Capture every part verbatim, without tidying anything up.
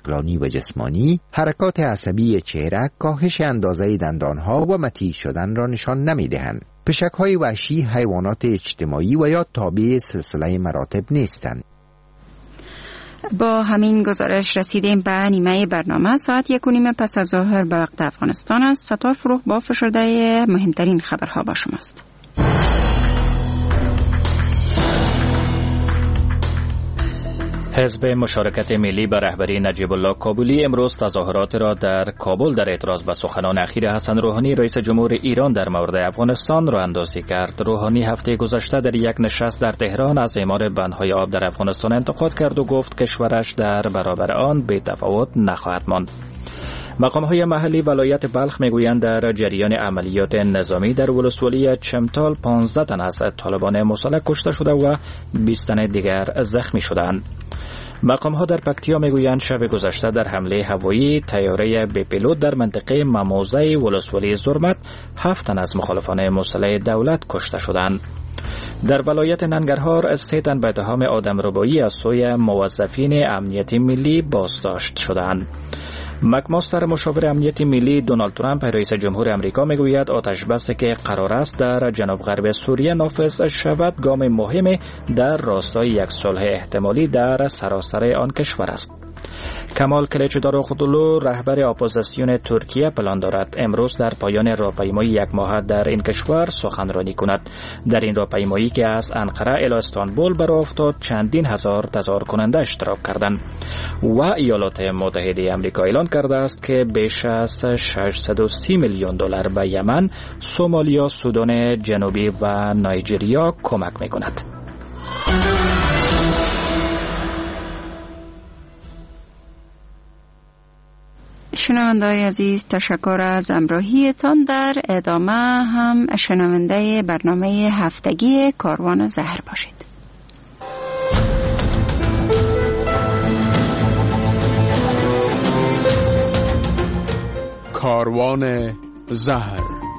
عقلانی و جسمانی، حرکات عصبی چهره، کاهش اندازه دندانها و مطیع شدن را نشان نمی‌دهند. پشک‌های وحشی حیوانات اجتماعی و یا تابع سلسله مراتب نیستند. با همین گزارش رسیدیم به نیمه برنامه. ساعت یک و نیم پس از ظهر به وقت افغانستان است. ستار فروغ با فشرده مهمترین خبرها با شماست. حزب مشارکت ملی به رهبری نجیب الله کابلی امروز تظاهرات را در کابل در اعتراض به سخنان اخیر حسن روحانی رئیس جمهور ایران در مورد افغانستان راه اندازی کرد. روحانی هفته گذشته در یک نشست در تهران از اعمار بندهای آب در افغانستان انتقاد کرد و گفت کشورش در برابر آن بی تفاوت نخواهد ماند. مقام‌های محلی ولایت بلخ میگویند در جریان عملیات نظامی در ولسوالی چمتال پانزده تن از طالبان مسلح کشته شده و بیست تن دیگر زخمی شدند. مقام‌ها در پکتیا میگویند شب گذشته در حمله هوایی طیاره بی پیلوت در منطقه مموزه ولسوالی زرمت هفت تن از مخالفان مسلح دولت کشته شدند. در ولایت ننگرهار سه تن به اتهام آدمربایی از سوی موظفین امنیتی ملی بازداشت شدند. مکماستر مشاور امنیتی ملی دونالد ترامپ رئیس جمهور امریکا میگوید آتش بسی که قرار است در جنوب غرب سوریه نافذ شود گام مهمی در راستای یک صلح احتمالی در سراسر آن کشور است. کمال کلیچداروغلو رهبر اپوزیسیون ترکیه پلان دارد امروز در پایان راهپیمایی یک ماه در این کشور سخنرانی کند. در این راهپیمایی که از انقره الی استانبول برآ افتاد چندین هزار تظاهر کننده اشتراک کردند و ایالات متحده آمریکا اعلان کرده است که بیش از ششصد و سی میلیون دلار به یمن، سومالیا، سودان جنوبی و نایجریا کمک می‌کند. شنونده‌های عزیز، تشکر از همراهیتان. در ادامه هم شنونده برنامه هفتگی کاروان زهر باشید. کاروان زهر.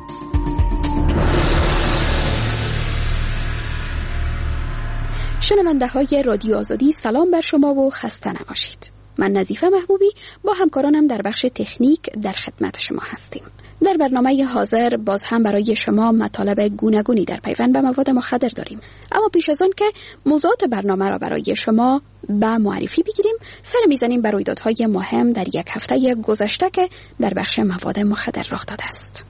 شنونده های رادیو آزادی، سلام بر شما و خسته نباشید. من نظیفه محبوبی با همکارانم در بخش تکنیک در خدمت شما هستیم. در برنامه حاضر باز هم برای شما مطالب گوناگونی در پیوند به مواد مخدر داریم. اما پیش از آن که موضوعات برنامه را برای شما به معرفی بگیریم، سر میزنیم بر رویدادهای مهم در یک هفته گذشته که در بخش مواد مخدر رخ داده است.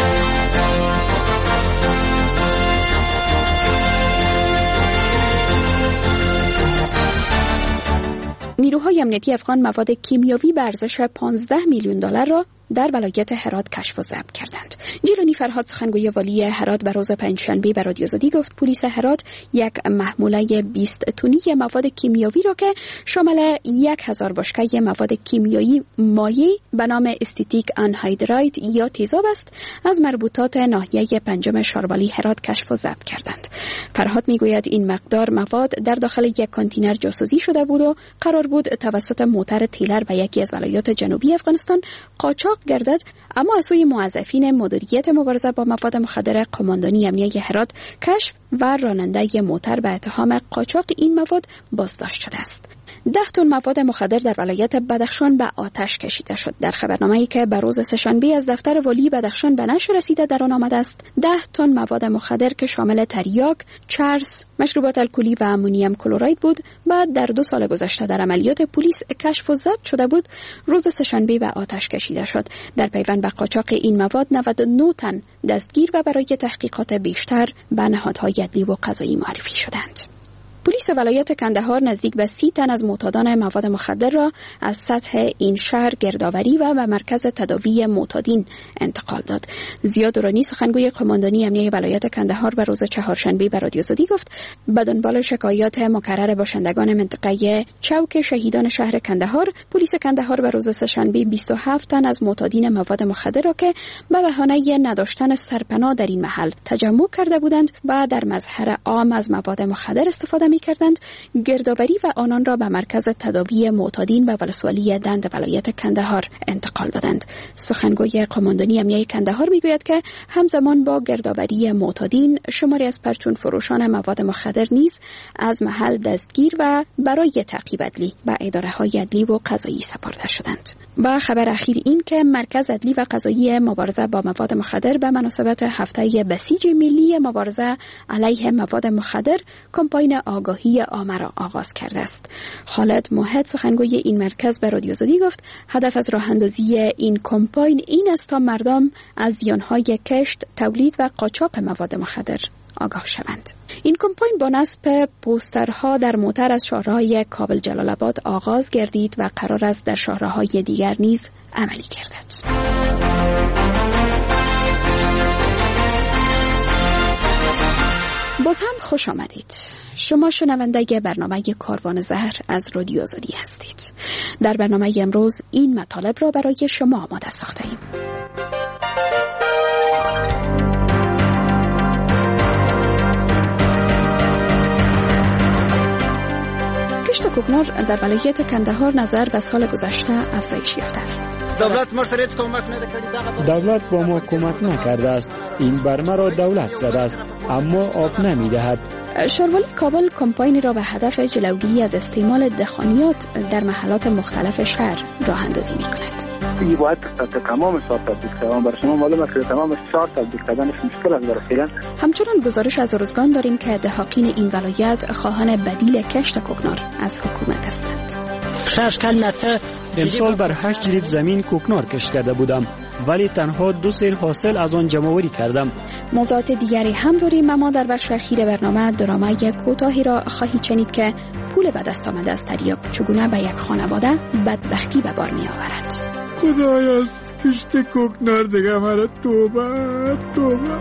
نیروهای امنیتی افغان مواد کیمیاوی به ارزش پانزده میلیون دلار را در ولایت هرات کشف و ضبط کردند. جیلانی فرهاد سخنگوی والی هرات به روز پنجشنبه به رادیو آزادی گفت پلیس هرات یک محموله بیست تونی مواد کیمیاوی را که شامل یک هزار بشکه مواد کیمیایی مایع به نام استیتیک آنهایدراید یا تیزاب است از مربوطات ناحیه پنجم شاروالی هرات کشف و ضبط کردند. فرهاد میگوید این مقدار مواد در داخل یک کانتینر جاسوزی شده بود و قرار بود توسط موتر تیلر به یکی از ولایات جنوبی افغانستان قاچاق گردد، اما از سوی موظفین مدیریت مبارزه با مواد مخدر قماندانی امنیه هرات کشف و راننده موتر به اتهام قاچاق این مواد بازداشت شده است. ده تن مواد مخدر در ولایت بدخشان به آتش کشیده شد. در خبرنامه‌ای که به روز سه‌شنبه از دفتر والی بدخشان به نشر رسیده در آن آمده است ده تن مواد مخدر که شامل تریاک، چرس، مشروبات الکلی و امونیم کلراید بود بعد در دو سال گذشته در عملیات پلیس کشف و ضبط شده بود روز سه‌شنبه به آتش کشیده شد. در پیوند به قاچاق این مواد نود و نه تن دستگیر و برای تحقیقات بیشتر به نهادهای عدلی و قضایی معرفی شدند. پلیس ولایت کندهار نزدیک به سی تن از معتادان مواد مخدر را از سطح این شهر گردآوری و به مرکز تداوی معتادین انتقال داد. زیاد دورانی سخنگوی قماندانی امنیه ولایت کندهار به روز چهارشنبه به رادیو آزادی گفت به دنبال شکایات مکرر باشندگان منطقه چوک شهیدان شهر کندهار، پلیس کندهار به روز سه‌شنبه بیست و هفت تن از معتادین مواد مخدر را که به بهانه نداشتن سرپناه در این محل تجمع کرده بودند و در مظهر عام از مواد مخدر استفاده می‌کردند، گردآوری و آنان را به مرکز تداوی معتادین به ولسوالی دند ولایت کندهار انتقال دادند. سخنگوی قماندانی امنیه کندهار میگوید که همزمان با گردآوری معتادین، شماری از پرچون فروشان مواد مخدر نیز از محل دستگیر و برای تعقیب عدلی به اداره‌های عدلی و قضایی سپرده شدند. با خبر اخیر این که مرکز عدلی و قضایی مبارزه با مواد مخدر به مناسبت هفته بسیج ملی مبارزه علیه مواد مخدر کمپاین آگاهی عامه را آغاز کرده است. خالد موحد سخنگوی این مرکز به رادیو آزادی گفت هدف از راه اندازی این کمپاین این است تا مردم از زیانهای کشت، تولید و قاچاق مواد مخدر آگاه شوند. این کمپاین با نصب پوسترها در موتر از شهرهای کابل جلال آباد آغاز گردید و قرار است در شهرهای دیگر نیز عملی گردد. باز هم خوش آمدید. شما شنونده برنامه کاروان زهر از رادیو آزادی هستید. در برنامه امروز این مطالب را برای شما آماده ساخته ایم. کشت کوکنار در ولایت کندهار نظر به سال گذشته افزایش یافته است. دولت ما سره کمک نکرد. دولت با ما کمک نکرده است. این برمه را دولت زده است اما آب نمیدهد. شاروالی کابل کمپاینی را به هدف جلوگیری از استعمال دخانیات در محلات مختلف شهر راه اندازی می‌کند. این باید تمام سال تطبیق شود. برای شما معلومه که تمام شهر تطبیق کردنش مشکل است برای فعلا. همچنان گزارش از ارزگان داریم که دهاقین این ولایت خواهان بدیل کشت کوکنار از حکومت هستند. امسال بر هشت جریب زمین کوکنار کشت کرده بودم ولی تنها دو سیل حاصل از آن جمع‌آوری کردم. موضوعات دیگری هم داریم اما در بخش اخیر برنامه درامای کوتاهی را خواهید شنید که پول به دست آمده از تریاک چگونه به یک خانواده بدبختی به بار می آورد. خدایا از کشت کوکنار دیگه مرا توبه توبه.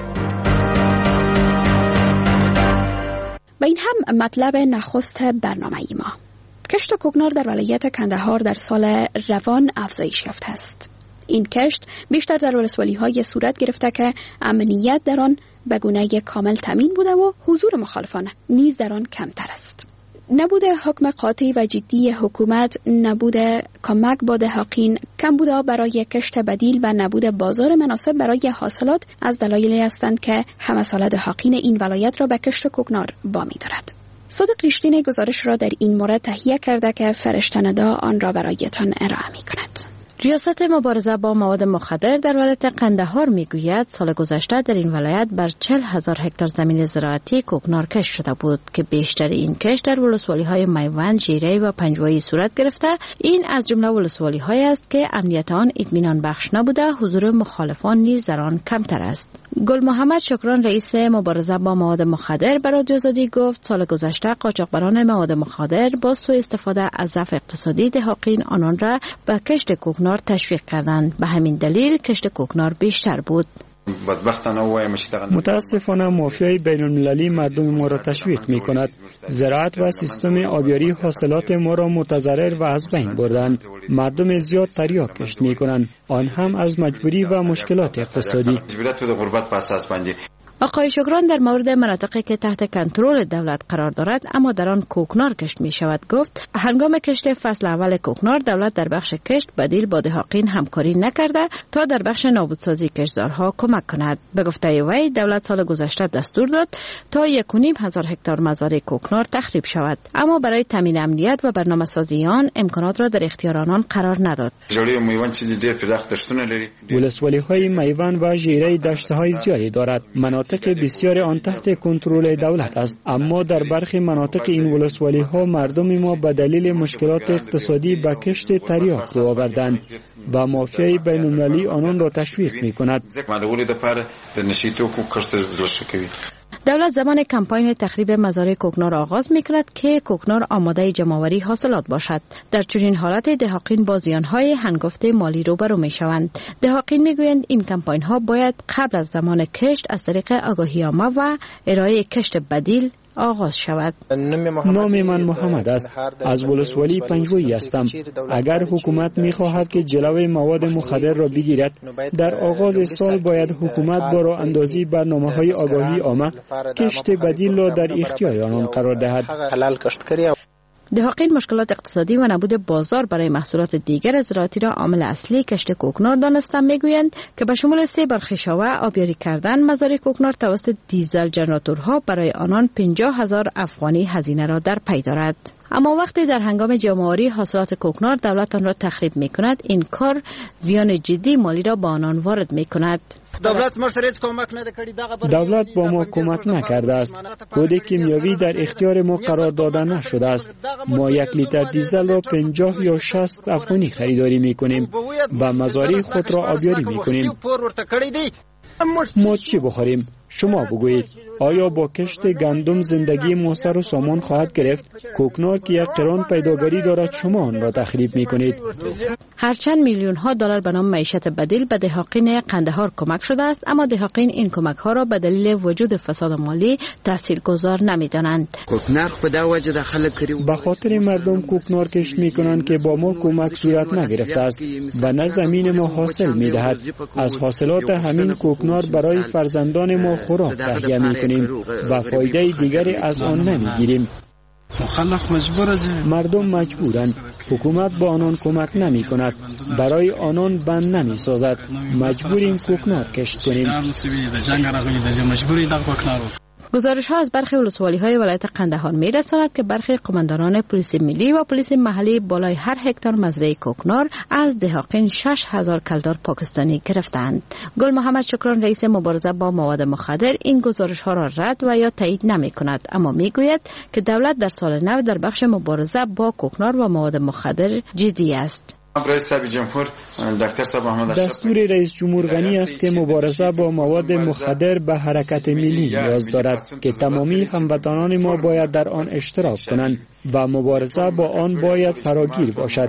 و این هم مطلب نخست برنامه ای ما. کشت کوکنار در ولایت کندهار در سال روان افزایش یافته است. این کشت بیشتر در ولسوالی‌های صورت گرفته که امنیت در آن به گونه کامل تامین بوده و حضور مخالفان نیز در آن کمتر است. نبود حکم قاطع و جدی حکومت، نبود کمک با دهاقین، کم بوده برای کشت بدیل و نبود بازار مناسب برای حاصلات از دلایلی هستند که همه ساله دهاقین این ولایت را به کشت کوکنار وامی دارد. صادق ریشتین گزارش را در این مورد تهیه کرده که فرشته ندا آن را برایتان ارائه می کند. ریاست مبارزه با مواد مخدر در ولایت قندهار میگوید سال گذشته در این ولایت بر چهل هزار هکتار زمین زراعتی کوکنار کشت شده بود که بیشتر این کشت در ولسوالی‌های میوند، ژیره و پنجوایی صورت گرفته. این از جمله ولسوالی‌هایی است که امنیت آن اطمینان بخش نبوده، حضور مخالفان نیز در آن کمتر است. گل محمد شکران رئیس مبارزه با مواد مخدر به رادیو آزادی گفت سال گذشته قاچاقبران مواد مخدر با سوء استفاده از ضعف اقتصادی دهاقین آنان را به کشت کوکنار تشویق کردند. به همین دلیل کشت کوکنار بیشتر بود. متاسفانه مافیای بین المللی مردم ما را تشویق می کند. زراعت و سیستم آبیاری حاصلات ما را متضرر و از بین بردند. مردم زیاد تریاک کشت می کنند، آن هم از مجبوری و مشکلات اقتصادی. آقای شکران در مورد مناطقی که تحت کنترل دولت قرار دارد اما در آن کوکنار کشت می شود گفت هنگام کشت فصل اول کوکنار دولت در بخش کشت بدیل با دهاقین همکاری نکرده تا در بخش نابودسازی کشتزارها کمک کند. به گفته وی دولت سال گذشته دستور داد تا یک و نیم هزار هکتار مزارع کوکنار تخریب شود اما برای تامین امنیت و برنامه‌سازی آن امکانات را در اختیار آنان قرار نداد. ولسوالی‌های میوند و ژیره دشت‌های زیادی دارد. مناطق بسیار آن تحت کنترل دولت است اما در برخی مناطق این ولسوالی ها مردم ما به دلیل مشکلات اقتصادی به کشت تریاک رو آوردند و مافیای بین المللی آنان را تشویق می کند. دولت زمان کمپاین تخریب مزارع کوکنار آغاز می‌کند که کوکنار آماده جمع‌آوری حاصلات باشد. در چنین حالت دهاقین با زیان‌های هنگفت مالی روبرو می‌شوند. دهاقین می‌گویند این کمپاین‌ها باید قبل از زمان کشت از طریق آگاهی عامه و ارائه کشت بدیل آغاز شود. نام من محمد است. از ولسوالی پنجوی هستم. اگر حکومت می‌خواهد که جلوی مواد مخدر را بگیرد، در آغاز سال باید حکومت با راه اندازی برنامه‌های آگاهی عامه کشت بدیل را در اختیار آنان قرار دهد. دهاقین مشکلات اقتصادی و نبود بازار برای محصولات دیگر زراعتی را عامل اصلی کشت کوکنار دانستند. میگویند که به شمول سه برخشاوه، آبیاری کردن مزارع کوکنار توسط دیزل جنراتورها برای آنان پنجاه هزار افغانی هزینه را در پی دارد. اما وقتی در هنگام جمع‌آوری حاصلات کوکنار دولت آن را تخریب می کند، این کار زیان جدی مالی را با آنان وارد می کند. دولت با ما کمک نکرده است. کد کیمیاوی در اختیار ما قرار داده نشده است. ما یک لیتر دیزل را پنجاه یا شصت افغانی خریداری می کنیم و مزارع خود را آبیاری می کنیم. ما چی بخوریم؟ شما بگویید. آیا با کشت گندم زندگی ما سر و سامان خواهد گرفت؟ کوکنار که یک قران پیداگری دارد، شما آن را تخریب می کنید. هرچند میلیون ها دلار به نام معیشت بدیل به دهاقین قندهار کمک شده است، اما دهاقین این کمک ها را به دلیل وجود فساد مالی تاثیرگذار نمی‌دانند. به خاطر مردم کوکنار کشت می کنند که با ما کمک صورت نگرفته است و نه زمین ما حاصل می دهد. از حاصلات همین کوکنار برای فرزندان ما خوراک تهیه می کنیم و فایده دیگری از آن نمی گیریم. مردم مجبورند. حکومت با آنان کمک نمی کند. برای آنان بند نمی سازد. مجبوریم کوکنار کشت کنیم. گزارش ها از برخی ولسوالی های ولایت قندهار می رساند که برخی قماندانان پلیس ملی و پلیس محلی بالای هر هکتار مزرعه کوکنار از دهاقین شش هزار کلدار پاکستانی گرفتند. گل محمد شکران رئیس مبارزه با مواد مخدر این گزارش ها را رد و یا تایید نمی کند، اما می گوید که دولت در سال نو در بخش مبارزه با کوکنار و مواد مخدر جدی است. دستور رئیس جمهور غنی است که مبارزه با مواد مخدر به حرکت ملی نیاز دارد که تمامی هموطنان ما باید در آن اشتراک کنند و مبارزه با آن باید فراگیر باشد.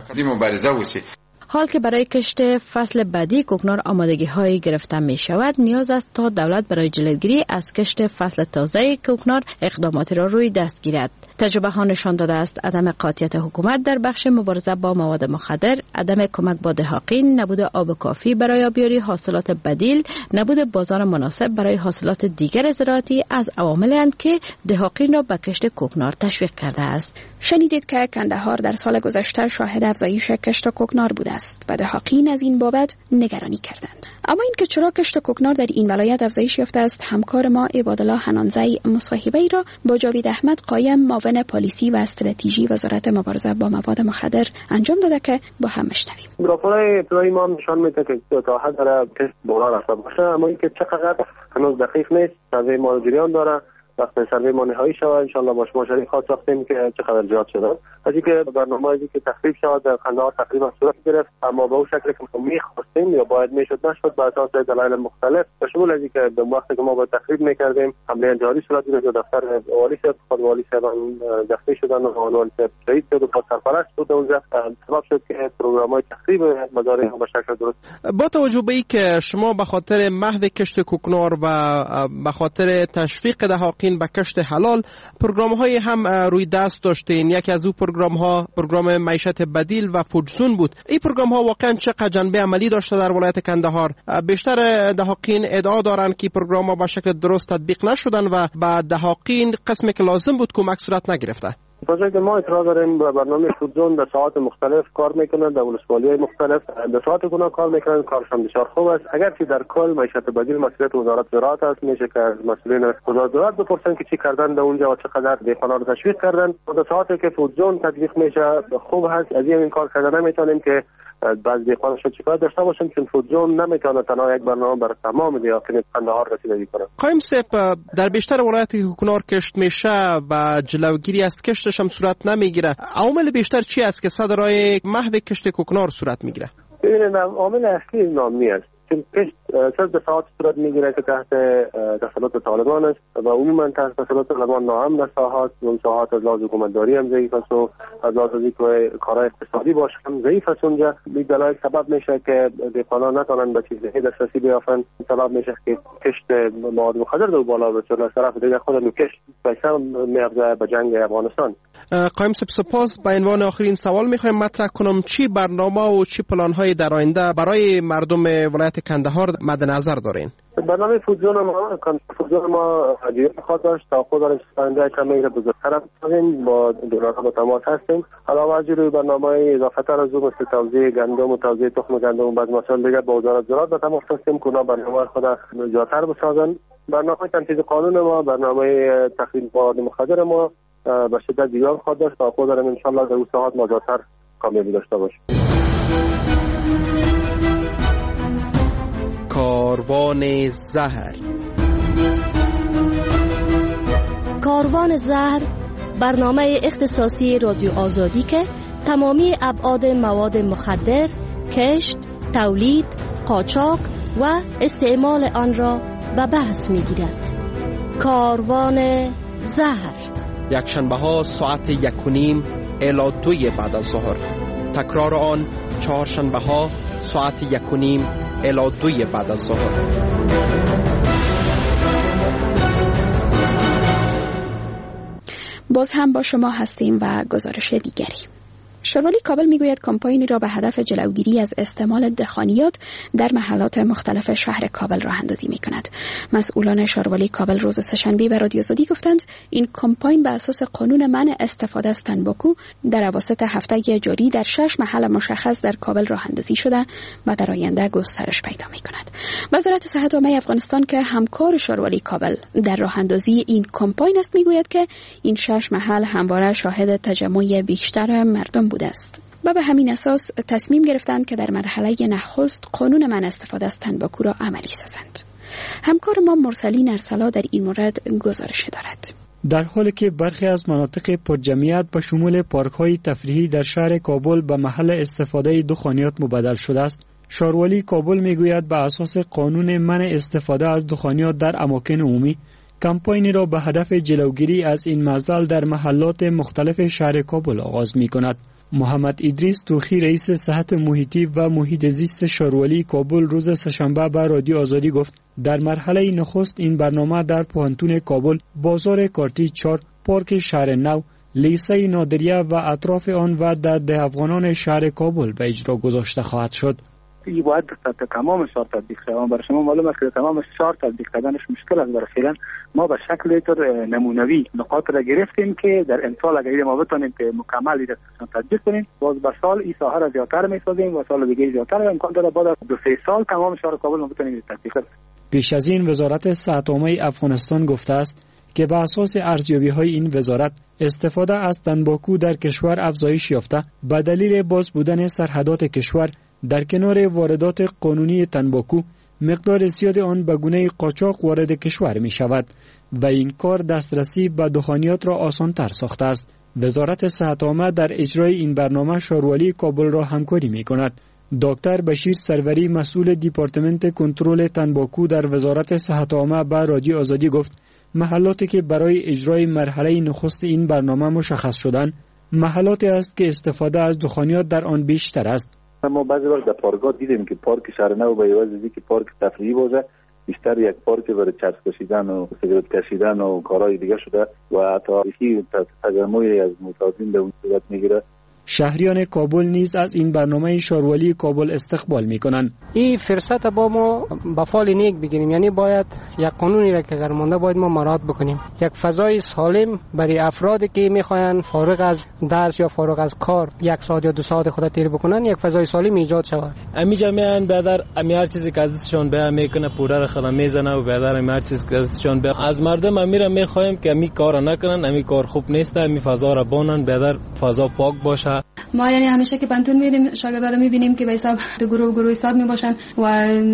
حال که برای کشت فصل بعدی کوکنار آمادگی هایی گرفته می شود، نیاز است تا دولت برای جلوگیری از کشت فصل تازه کوکنار اقداماتی را روی دست گیرد. تجربه ها نشان داده است عدم قاطعیت حکومت در بخش مبارزه با مواد مخدر، عدم کمک با دهاقین، نبود آب کافی برای آبیاری حاصلات بدیل، نبود بازار مناسب برای حاصلات دیگر زراعتی از عواملی اند که دهاقین را به کشت کوکنار تشویق کرده است. شنیدید که قندهار در سال گذشته شاهد افزایش کشت کوکنار بوده است و دهاقین از این بابت نگرانی کردند. اما اینکه چرا کشت کوکنار در این ولایت افزایش یافته است، همکار ما عبادالله حنانزی مصاحبه‌ای را با جاوید احمد قایم، معاون پالیسی و استراتژی وزارت مبارزه با مواد مخدر انجام داده که با هم میشنویم. راپورهای ابتدایی ما نشان میده که تا حد داره کشت بالا رفته باشه، اما اینکه چقدر هنوز دقیق نیست. سروی ما جریان داره. وقتی سروی ما نهایی شود ان شاء الله با شما شریک خواهد ساختیم که چقدر زیاد شده. از اینکه برنامه‌ای که تخریب شود در قندهار تقریبا صورت گرفت، اما به اون شکلی که ما می‌خواستیم یا باید میشد نشد به اساس دلایل مختلف، به شمول از اینکه به وقتی که ما باید تخریب می‌کردیم حمله انتحاری صورت گرفت، دفتر والی صاحب خود والی صاحب دستگیر شدن و والی صاحب شهید شد و خود سرپرست بود اونجا، سبب شد که پروگرام‌های تخریب مزارع به شکل درست. با توجه به اینکه شما به خاطر محو کشت کوکنار و به خاطر تشویق دهاقین به کشت حلال پروگرام‌های هم روی دست داشتین، یکی از او پروگرام‌ها پروگرام معیشت بدیل و فودزون بود. این پروگرام‌ها واقعا چقدر جنبه عملی داشته در ولایت قندهار؟ بیشتر دهاقین ادعا دارند که پروگرام‌ها به شکل درست تطبیق نشدن و به دهاقین قسمی که لازم بود کمک صورت نگرفته. پروژه ما اعتراض داریم به برنامه فودزون در ساعات مختلف کار میکنند، در ولسوالی‌های مختلف در ساعات گونه کار میکنند، کارشان بسیار خوب است. اگرچه در کل معیشت بدیل مسئولیت وزارت زراعت است، میشه که از مسئولین وزارت زراعت بپرسن که چی کردن در اونجا و چقدر دهقانا رو تشویق کردن. در ساعاتی که فودزون تطبیق میشه خوب هست، از این کار کردن نمیتونیم که بعضی دهقانا شد شکایت داشته باشن چون فودزون نمیتونه تنها یک برنامه برای تمام دهاقین قندهار رسیدگی کنه. قایم صاحب، در بیشتر ولایت کوکنار کشت میشه و جلوگیری از کشتش هم صورت نمیگیره. عوامل بیشتر چی است که صدرای محو کشت کوکنار صورت میگیره؟ ببینید عامل اصلی نامی است، هستیم. کشت صد دفعات صورت میگیره که تحت تسلط طالبان است و عموما تحت تسلط طالبان ناامن در ساحات و ساحات از لحاظ حکومتداری هم ضعیف است و از لحاظ اینکه کارهای اقتصادی باشه هم ضعیف است. اونجا این دلایل سبب میشه که دهقانان نتونن به چیزهای دسترسی بیافن، سبب میشه که کشت مواد مخدر دو بالا بره. از طرف دیگه خود کشت پیسه میافزه به جنگ افغانستان. قایم سپاس. به عنوان آخرین سوال میخوایم مطرح کنم چی برنامه و چی پلان های در آینده برای مردم ولایت کندهار مد نظر دارین؟ برنامه فودزون ما فودزون ما جریان خواهد داشت تا خود داریم سنده کمی را بزرگتر بسازیم، با دولت‌ها با تماس هستیم. علاوه از روی برنامه اضافه تر از اون مثل توزیع گندم و توزیع تخم گندم و بعض مسائل دیگه با وزارت زراعت به تماس هستیم که اونا برنامه خود جاتر بسازن. برنامه تنفیذ قانون ما، برنامه تخریب مواد مخدر ما به شدت جریان خواهد داشت تا خود داریم ان شاء الله در اون ساعات ما جاتر کامیابی داشته باشیم. کاروان زهر. کاروان زهر برنامه اختصاصی رادیو آزادی که تمامی ابعاد مواد مخدر، کشت، تولید، قاچاق و استعمال آن را به بحث می‌گیرد. کاروان زهر یک شنبه ها ساعت یک و نیم الی دوی بعد از ظهر. تکرار آن چهار شنبه ها ساعت یک و نیم الی دوی بعد از ظهر. باز هم با شما هستیم و گزارش دیگری. شاروالی کابل میگوید کمپاینی را به هدف جلوگیری از استعمال دخانیات در محلات مختلف شهر کابل راه اندازی می کند. مسئولان شاروالی کابل روز سه‌شنبه به رادیو آزادی گفتند این کمپاین به اساس قانون منع استفاده از تنباکو در اواسط هفته جاری در شش محل مشخص در کابل راه اندازی شده و در آینده گسترش پیدا می کند. وزارت صحت عامه افغانستان که همکار شاروالی کابل در راه اندازی این کمپاین است میگوید که این شش محل همواره شاهد تجمع بیشتر مردم بوده است و به همین اساس تصمیم گرفتند که در مرحله نخست قانون منع استفاده از تنباکو را عملی سازند. همکار ما مرسلین ارسلا در این مورد گزارش دارد. در حالی که برخی از مناطق پرجمعیت به شمول پارک‌های تفریحی در شهر کابل به محل استفاده دخانیات مبدل شده است، شاروالی کابل میگوید به اساس قانون منع استفاده از دخانیات در اماکن عمومی کمپاینی را به هدف جلوگیری از این معضل در محلات مختلف شهر کابل آغاز می کند. محمد ادریس توخی رئیس صحت محیطی و محیط زیست شاروالی کابل روز سه‌شنبه به رادیو آزادی گفت در مرحله نخست این برنامه در پوهنتون کابل، بازار کارتی چهار، پارک شهر نو، لیسه نادریه و اطراف آن و در ده افغانان شهر کابل به اجرا گذاشته خواهد شد. این باید در تمام شهر تطبیق شود. برای شما معلوم است که تمام شهر تطبیق کردنش مشکل است. برای فعلا ما به شکل طور نمونوی نقاط را گرفتیم که در امسال اگر ما بتونیم که مکمل این تطبیق کنیم، باز به سال این ساحه را زیادتر می‌سازیم و سال دیگه زیادتر امکان داره بعد از دو سه سال تمام شهر کابل ما بتونیم تطبیق کنیم. پیش از این وزارت صحت عامه افغانستان گفته است که به اساس ارزیابی‌های این وزارت استفاده از تنباکو در کشور افزایش یافته به دلیل باز بودن سرحدات کشور. در کنار واردات قانونی تنباکو، مقدار زیاد آن به گونه قاچاق وارد کشور می شود و این کار دسترسی به دخانیات را آسان تر ساخته است. وزارت صحت عامه در اجرای این برنامه شاروالی کابل را همکاری می کند. دکتر بشیر سروری مسئول دیپارتمنت کنترل تنباکو در وزارت صحت عامه به رادیو آزادی گفت محلاتی که برای اجرای مرحله نخست این برنامه مشخص شدند محلاتی است که استفاده از دخانیات در آن بیشتر است. ما بعضی وقت در پارک‌ها دیدیم که پارک شهر نو به عوض از اینکه پارک تفریحی باشه بیشتر یک پارک برای چسب کشیدن و سیگارت کشیدن و کارهای دیگه شده و تاریخی تجمعی از متعاقبین به اون صورت میگیره. شهریان کابل نیز از این برنامه شاروالی کابل استقبال میکنند. این فرصت با ما به فال نیک بگیریم، یعنی باید یک قانونی را که گرمانده باید ما مراعات بکنیم، یک فضای سالم برای افرادی که میخواین فارغ از درس یا فارغ از کار یک ساعت یا دو ساعت خود تیر بکنن، یک فضای سالم ایجاد شود. امی جمعیان بدر امی هر چیزی که ازشون به میکنه پودر خلا میزنه و بدر امی هر چیزی که ازشون به از مردم امیرا میخوایم که امی کارا نکنن، امی کار خوب نیست، امی فضا را بانن، بدر فضا پاک باشه. ما یعنی همیشه که پنتون میریم شاگردا رو میبینیم که به حساب دو گروه گروه حساب میباشن و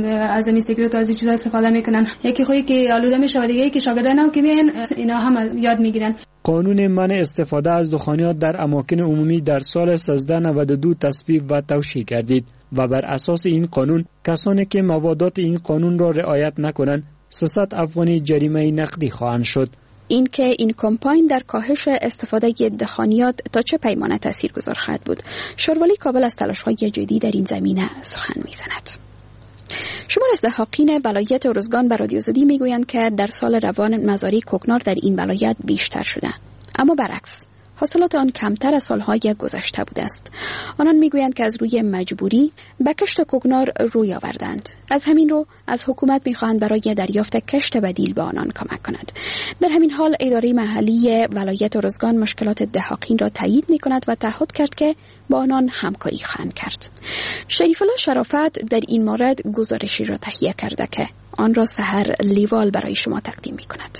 از این سیگرت و از این چیزا استفاده میکنن. یکی خویی که آلوده میشه و دیگه یکی شاگردا نه که میان اینا هم یاد میگیرن. قانون منع استفاده از دخانیات در اماکن عمومی در سال سیزده نود و دو تصویب و توشیح گردید و بر اساس این قانون کسانی که موادات این قانون را رعایت نکنند سیصد افغانی جریمه نقدی خواهند شد. این که این کمپاین در کاهش استفاده دخانیات تا چه پیمانه تاثیرگذار خواهد بود، شاروالی کابل از تلاش‌های جدی در این زمینه سخن می‌زند. شمار از دهاقین ولایت ارزگان به رادیو آزادی میگویند که در سال روان مزارع کوکنار در این ولایت بیشتر شده، اما برعکس حاصلات آن کمتر از سالهای گذشته بوده است. آنان میگویند که از روی مجبوری به کشت کوکنار روی آوردند. از همین رو از حکومت میخواهند برای دریافت کشت بدیل به آنان کمک کند. در همین حال اداره محلی ولایت ارزگان مشکلات دهاقین را تایید میکند و تعهد کرد که با آنان همکاری خواهند کرد. شریف الله شرافت در این مورد گزارشی را تهیه کرده که آن را سحر لیوال برای شما تقدیم میکند.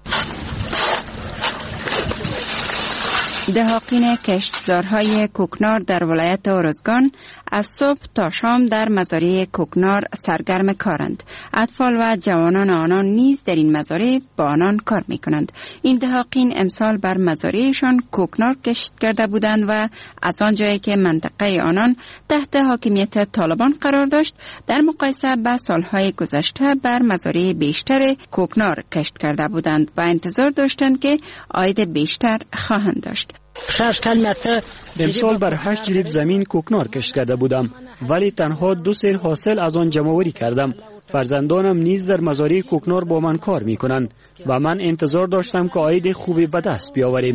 دهاقین کشتزارهای کوکنار در ولایت ارزگان از صبح تا شام در مزارع کوکنار سرگرم کارند. اطفال و جوانان آنان نیز در این مزارع با آنان کار می کنند. این دهاقین امسال بر مزارعشان کوکنار کشت کرده بودند و از آن جایی که منطقه آنان تحت حاکمیت طالبان قرار داشت، در مقایسه با سالهای گذشته بر مزارع بیشتر کوکنار کشت کرده بودند و انتظار داشتند که عاید بیشتر خواهند داشت. امسال بر هشت جریب زمین کوکنار کشت کرده بودم، ولی تنها دو سیر حاصل از آن جمع‌آوری کردم. فرزندانم نیز در مزارع کوکنار با من کار می کنند و من انتظار داشتم که عاید خوبی به دست بیاوریم.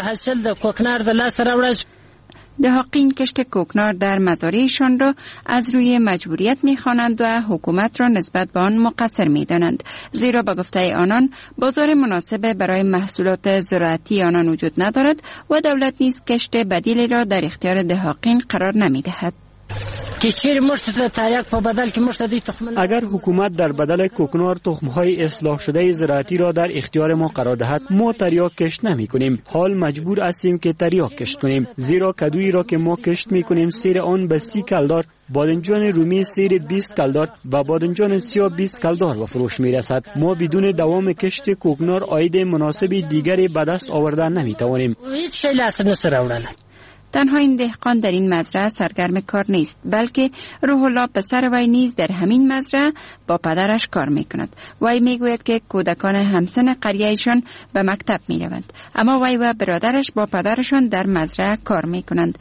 دهاقین کشت کوکنار در مزارعشان را از روی مجبوریت می‌خوانند و حکومت را نسبت به آن مقصر می‌دانند، زیرا به گفته آنان بازار مناسب برای محصولات زراعتی آنان وجود ندارد و دولت نیز کشت بدیلی را در اختیار دهاقین قرار نمی‌دهد. اگر حکومت در بدل کوکنار تخم‌های اصلاح شده زراعتی را در اختیار ما قرار دهد، ما تریاک کشت نمی کنیم. حال مجبور هستیم که تریاک کشت کنیم، زیرا کدویی را که ما کشت می کنیم سیر آن به سی کلدار، بادنجان رومی سیر بیست کلدار و بادنجان سیاه بیست کلدار به فروش می رسد. ما بدون دوام کشت کوکنار عاید مناسب دیگری به دست آوردن نمی توانیم. تنها این دهقان در این مزرعه سرگرم کار نیست، بلکه روح الله پسر وی نیز در همین مزرعه با پدرش کار میکند. وی میگوید که کودکان همسن قریه‌شان به مکتب میروند، اما وی و برادرش با پدرشان در مزرعه کار میکنند.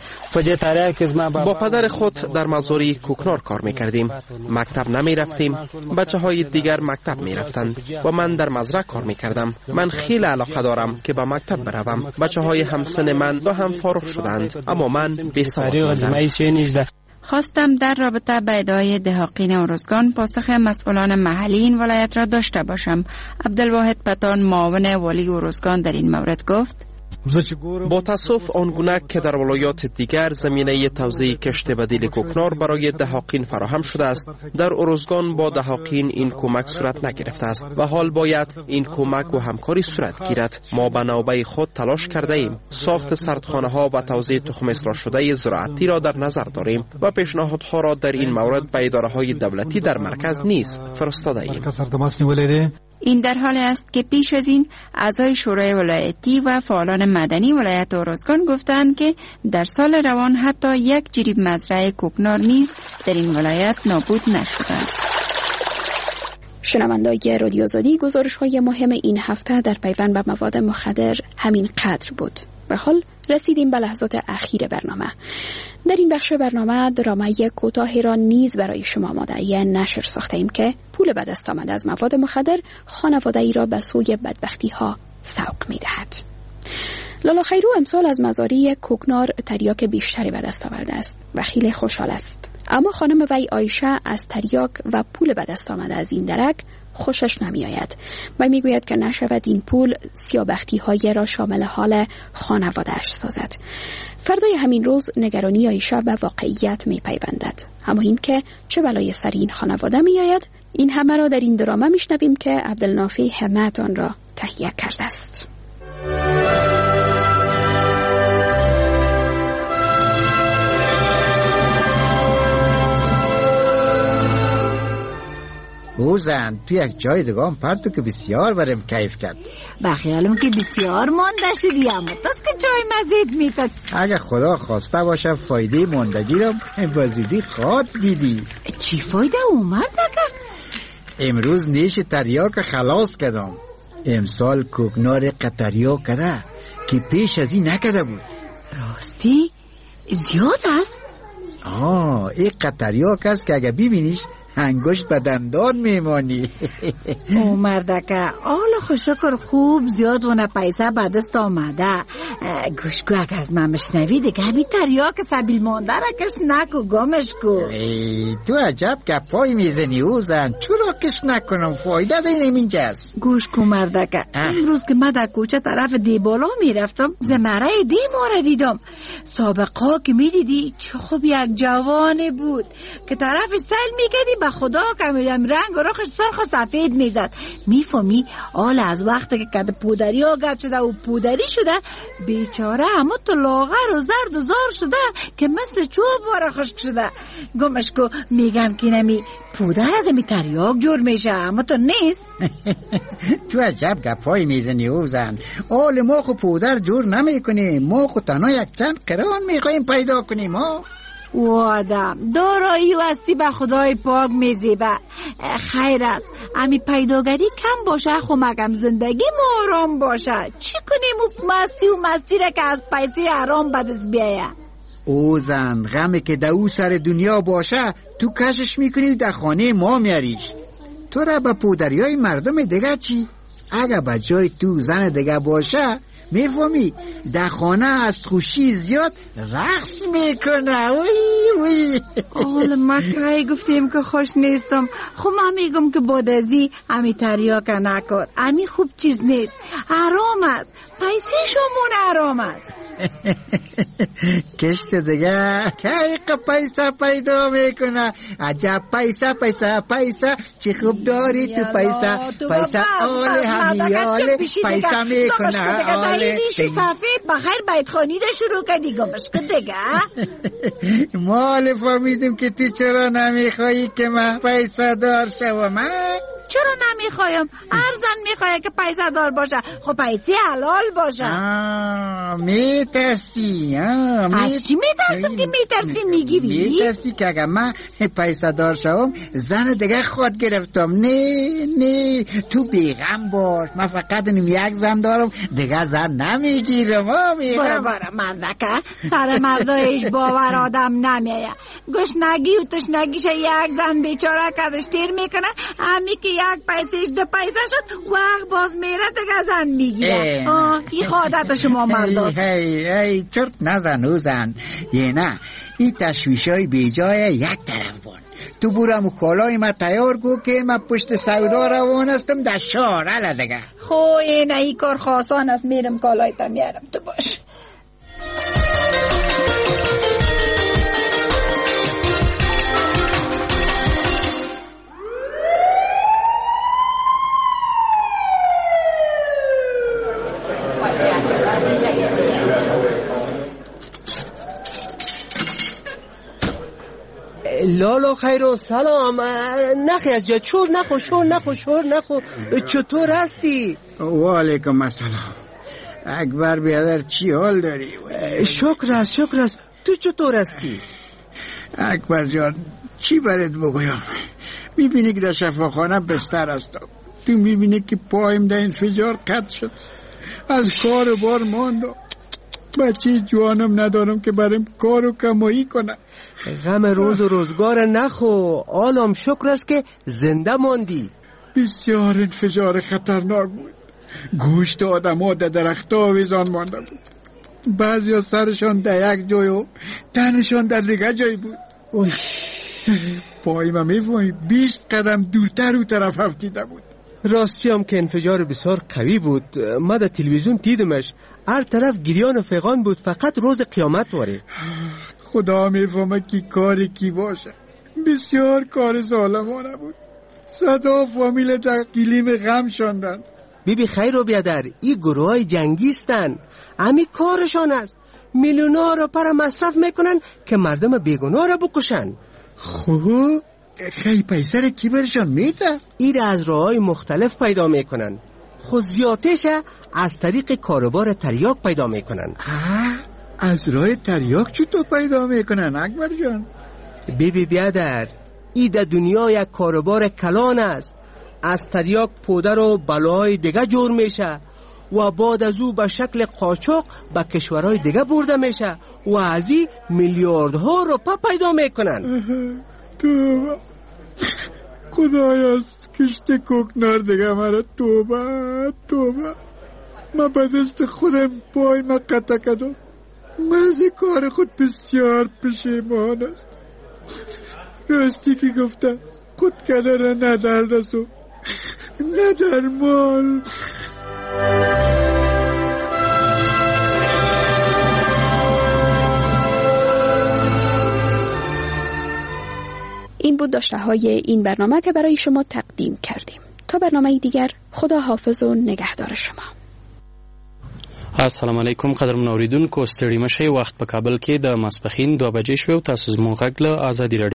با پدر خود در مزارع کوکنار کار میکردیم، مکتب نمیرفتیم، بچه های دیگر مکتب میرفتند و من در مزرعه کار میکردم. من خیلی علاقه دارم که به مکتب بروم. بچه های همسن من با هم فارغ شدند، اما من بی‌سواد. خواستم در رابطه با ادعای دهاقین ارزگان پاسخ مسئولان محلی این ولایت را داشته باشم. عبدالواحد پتان معاون والی ارزگان در این مورد گفت: با تاسف آنگونه که در ولایات دیگر زمینه توزیع کشت بدیل کوکنار برای دهاقین فراهم شده است، در ارزگان با دهاقین این کمک صورت نگرفته است و حال باید این کمک و همکاری صورت گیرد. ما به نوبه خود تلاش کرده ایم، ساخت سردخانه ها و توزیع تخم اصلاح شده زراعتی را در نظر داریم و پیشنهادها را در این مورد به اداره های دولتی در مرکز نیز فرستاده ایم. این در حال است که پیش از این اعضای شورای ولایتی و فعالان مدنی ولایت ارزگان گفتند که در سال روان حتی یک جریب مزرعه کوکنار نیز در این ولایت نابود نشده است. شنوندگان رادیو آزادی، گزارش‌های مهم این هفته در پیوند به مواد مخدر همین قدر بود. به حال رسیدیم به لحظات اخیر برنامه. در این بخش برنامه درامه کوتاهی را نیز برای شما مدعی نشر ساخته ایم که پول به دست آمده از مواد مخدر خانواده ای را به سوی بدبختی ها سوق می دهد. لالا خیرو امسال از مزارع کوکنار تریاک بیشتری به دست آورده است و خیلی خوشحال است. اما خانم وی آیشه از تریاک و پول به دست آمده از این درک خوشش نمی آید و می گوید که نشود این پول سیابختی های را شامل حال خانواده اش سازد. فردای همین روز نگرانی آیشه به واقعیت می پیوندد. اما این که چه بلای سر این خانواده می آید، این همه را در این درامه می شنویم که عبدالنافع همت آن را تهیه کرده است. او زن تو یک جای دیگه هم پرتو که بسیار برم کیف کرد. بخیالم که بسیار مانده شدی، اما تاست که چای مزید میتد. اگه خدا خواسته باشه فایده ماندگی رو بازیدی خواد دیدی. چی فایده اومد دکه؟ امروز نیش تریاک خلاص کردم. امسال کوکنار قطریا کرده که پیش از این نکده بود. راستی؟ زیاد است؟ آه این قطریاک است که اگه ببینیش انگشت به دندان میمانی. او مردکه آلا خوشکر خوب زیاد ونه پیسه به دست آمده. گوشگو اگه از من مشنوی دیگه همین تریاک سبیل مانده را کش نکو گمش کو. ای تو عجب گپای میزنی او زن، چرا کش نکنم فایده دینم اینجاست. گوش کو مردکه امروز که من در کوچه طرف دیبالا میرفتم زمره دی ما را دیدم. سابقا که میدیدی چه خوب یک جوانی بود که طرف سیل میکردی به خدا کمیدم رنگ و رخش سرخ و سفید میزد. میفهمی آل از وقتی که کد پودری آگد شده و پودری شده بیچاره همه تو لاغر و زرد و زار شده که مثل چوب باره خشک شده. گمش کو میگن که نمی پودر از می تریاک جور میشه اما تو نیست. تو عجب گپای میزنی او زن. آل ما خو پودر جور نمیکنیم، ما خو تنها یک چند قران میخواییم پیدا کنیم. ها و آدم دارایی و هستی به خدای پاک میزیبه. خیر است امی پیداگری کم باشه خو مگم زندگی ما آرام باشه. چی کنیم و مستی و مستی را که از پیسی حرام بدست بیایه. او زن غمی که دو سر دنیا باشه تو کشش میکنی و در خانه ما میاریش. تو را به پودری های مردم دیگه چی؟ اگه به جای تو زن دیگه باشه میفهمی در خانه از خوشی زیاد رقص میکنه. وی وی آل مکه گفتیم که خوش نیستم. خب من میگم که بادازی امی تریاک نکن، امی خوب چیز نیست، حرام است، پیسه شمون حرام است. کشت دیگه که پیسه پیدا میکنه. عجب پیسه پیسه پیسه چی خوب داری تو پیسه پیسه آله همیاله پیسه میکنه. آله سفید بخیر بیت خانی ده شروع کردی گمش که دیگه مال فهمیدیم که تو چرا نمیخوایی که من پیسه دار شوم. چرا نمیخوایم؟ هر زن میخواه که پیسه دار باشه، خب پیسه حلال باشه. آه میترسی. از چی میترسم که میترسی میگیری؟ میترسی که اگه من پیسه دار شوم زن دیگه خود گرفتم. نه نه تو بیغم باش، من فقط نیم یک زن دارم دیگه زن نمیگیرم. برا برا مردکه سر مردایش باور آدم نمیایه. گشنگی و تشنگیش یک زن بیچاره کدش تیر میکنه، همی که یک پیسهش دو پیسه شد وقت باز میره دیگه زن میگیره. این خودت شما مرداست. ای ای چرت نزن او زن. یه نه این تشویش های بی جای یک طرف بان. تو برم و کالای ما تیار گو که من پشت سودا روان هستم در شاره دیگه. خو اینه ای کار خاصان است، میرم کالای تا میارم تو باش. لالا خیر و سلام. نخی از جا چور نخو شور نخو شور نخو. چطور هستی؟ و علیکم السلام. اکبر بیادر چی حال داری؟ شکر است شکر است. تو چطور هستی؟ اکبر جان چی برات بگویم؟ میبینی که در شفاخانه بستر هستم، تو میبینی که پایم در انفجار قطع شد، از کار و بار ماندم، بچه جوانم ندارم که برم کار و کمایی کنم. غم روز و روزگار نخو، آلام شکر است که زنده ماندی. بسیار انفجار خطرناک بود، گوشت آدم ها در درخت ها ویزان مانده بود، بعضی ها سرشان در یک جای و تنشان در دیگه جای بود. پایی من میفهمی بیست قدم دورتر او طرف افتیده بود. راستی هم که انفجار بسیار قوی بود، ما در تلویزیون دیدمش، هر طرف گریان و فغان بود، فقط روز قیامت واره. خدا میفهمه کی کاری کی باشه، بسیار کار ظالمانه بود، صدا فامیل در گلیم غم شاندن. بی بی خیر و بیادر، این گروه های جنگیستن، همی کارشان است، میلیون ها را پر مصرف میکنن که مردم بیگناه را بکشن. خوب خیلی پیسر کی برشان میده؟ این از راه‌های مختلف پیدا میکنن. خود زیادش از طریق کاروبار تریاک پیدا میکنن. آه از راه تریاک چطور پیدا میکنن اکبر جان؟ بی بی بیادر، ای در دنیا یک کاروبار کلان است. از تریاک پودر و بلاهای دیگه جور میشه و بعد از او به شکل قاچاق به کشورهای دیگه برده میشه و از این میلیاردها روپا پیدا میکنن. توبه خدایا از کشت کوکنار دیگه مرا توبه توبه. من به دست خودم پای من قطع کردم. من از کار خود بسیار پشیمان است. راستی که گفته خود کدر نه در دست و نه در مال. این بود داشته های این برنامه که برای شما تقدیم کردیم. تا برنامه دیگر، خدا حافظ و نگهدار شما. السلام علیکم قدرمن اوریدونکو، ستړي مشئ. وخت په کابل کې د ماسپښین دوه بجې شوې او تاسو زموږ غږ له آزادي